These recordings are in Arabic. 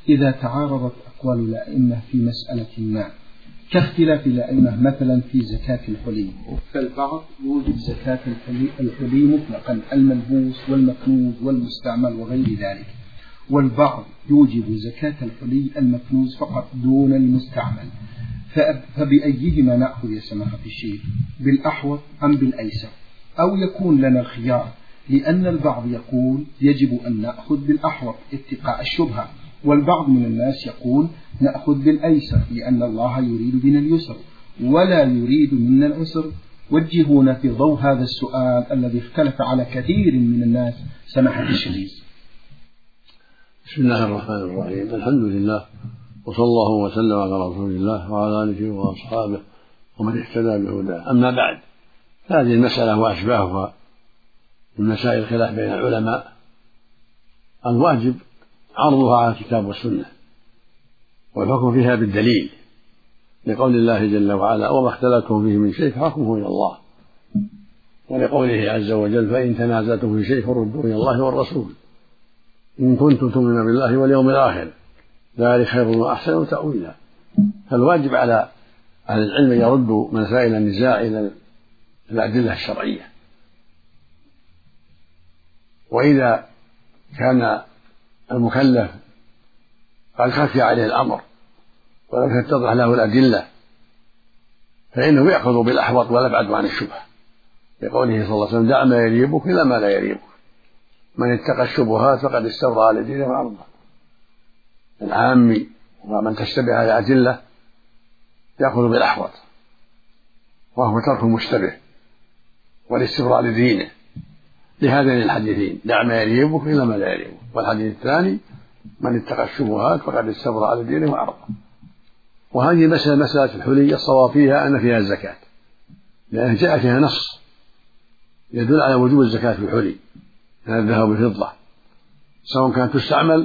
إذا تعارضت أقوال الأئمة في مسألة ما كاختلاف الأئمة مثلا في زكاة الحلي، فالبعض يوجب زكاة الحلي مطلقا الملبوس والمكنوز والمستعمل وغير ذلك، والبعض يوجب زكاة الحلي المكنوز فقط دون المستعمل، فبأيهما نأخذ يا سماحة الشيخ، بالأحوط أم بالأيسر؟ أو يكون لنا الخيار، لأن البعض يقول يجب أن نأخذ بالأحوط اتقاء الشبهة، والبعض من الناس يقول نأخذ بالأيسر لأن الله يريد بنا اليسر ولا يريد منا العسر. وجهونا في ضوء هذا السؤال الذي اختلف على كثير من الناس سماحة الشيخ. بسم الله الرحمن الرحيم، الحمد لله وصلى الله وسلم على رسول الله وعلى آله وأصحابه ومن اهتدى بهداه. أما بعد، هذه المسألة وأشباهها من مسائل الخلاف بين العلماء الواجب عرضها على الكتاب والسنة والحكم فيها بالدليل، لقول الله جل وعلا: وما اختلفتم فيه من شيء فحكمه إلى الله، ولقوله عز وجل: فإن تنازعتم في شيء فردوه إلى الله والرسول إن كنتم تؤمنون بالله واليوم الآخر ذلك خير وأحسن تأويلا. فالواجب على أهل العلم يردوا مسائل النزاع إلى الأدلة الشرعية، وإذا كان المكلف قد خفي عليه الأمر ولم تتضح له الأدلة فإنه يأخذ بالأحوط والأبعد عن الشبهة، لقوله صلى الله عليه وسلم: دع ما يريبك إلى ما لا يريبك، من اتقى الشبهات فقد استبرأ على دينه وعرضه. العامي ومن تشتبه على الأدلة يأخذ بالأحوط، وهو ترك المشتبه والاستبراء لدينه، لهذين الحديثين: دع ما يريبك إلى ما لا يريبك، والحديث الثاني: من اتقى الشبهات فقد استبرأ على دينه وعرضه. وهذه مسألة الحلي الصواب فيها أن فيها الزكاة، لأن جاء فيها نص يدل على وجوب الزكاة في الحلي من الذهب والفضة، سواء كانت تستعمل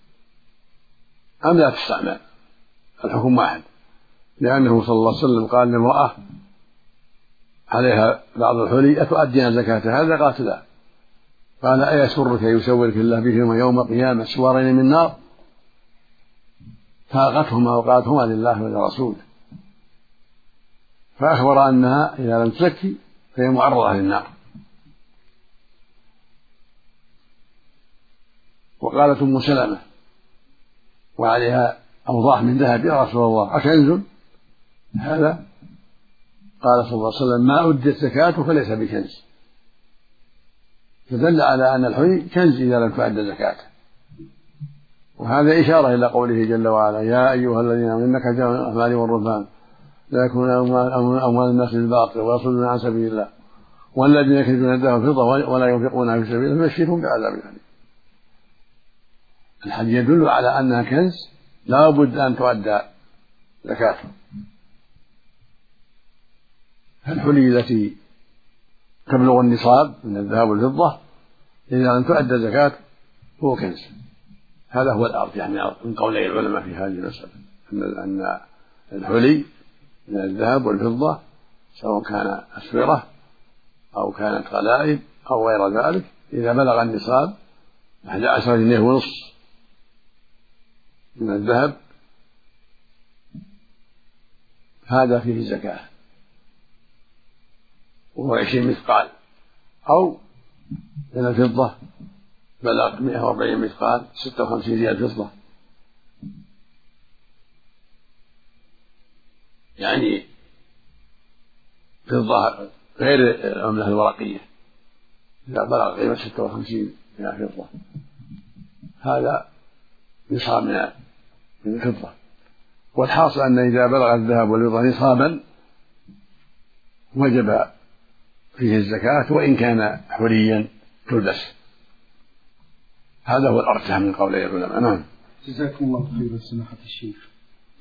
أم لا تستعمل، الحكم واحد، لأنه صلى الله عليه وسلم قال للمرأة عليها بعض الحلي: أتؤدين زكاة هذا؟ قالت لا. قال: أيسرك يسورك الله بهما يوم القيامة سوارين من نار؟ فألقتهما وقالت: هما لله ولرسوله، فأخبر أنها إذا لم تزكي فهي معرضة للنار. وقالت أم سلمة وعليها أوضاح من ذهب: يا رسول الله أكنز هذا؟ قال صلى الله عليه وسلم: ما أدت زكاته فليس بكنز. فدل على أن الحلي كنز إذا لم تؤد زكاته، وهذا إشارة إلى قوله جل وعلا: يا أيها الذين آمنوا إنك جاء الأحبار والرهبان لا يكون أموال الناس بالباطل ويصدون عن سبيل الله والذين يكنزون الذهب والفضة ولا ينفقونها في سبيل الله فبشرهم بعذاب أليم. الحديث يدل على أنها كنز لا بد أن تؤدى زكاته. الحلي التي تبلغ النصاب من الذهب والفضة إذا لم تؤدى زكاته هو كنز. هذا هو الأرجح من قولي العلماء في هذه المسألة، أن الحلي من الذهب والفضة سواء كان أسورة أو كانت غلائب أو غير ذلك إذا بلغ النصاب 11 جنيه ونصف من الذهب هذا فيه زكاة، وهو 20 مثقال، أو من الفضة بلغ 140 مثقال 56 ريال فضة، يعني فضة غير العملة الورقية، إذا بلغ قيمة 56 ريال فضة هذا نصاب من الفضة. والحاصل أن إذا بلغ الذهب والفضة نصابا وجب فيه الزكاة وإن كان حليا تلبس. هذا هو الأرجح من قولي العلماء. نعم. جزاكم الله خيرا سماحة الشيخ.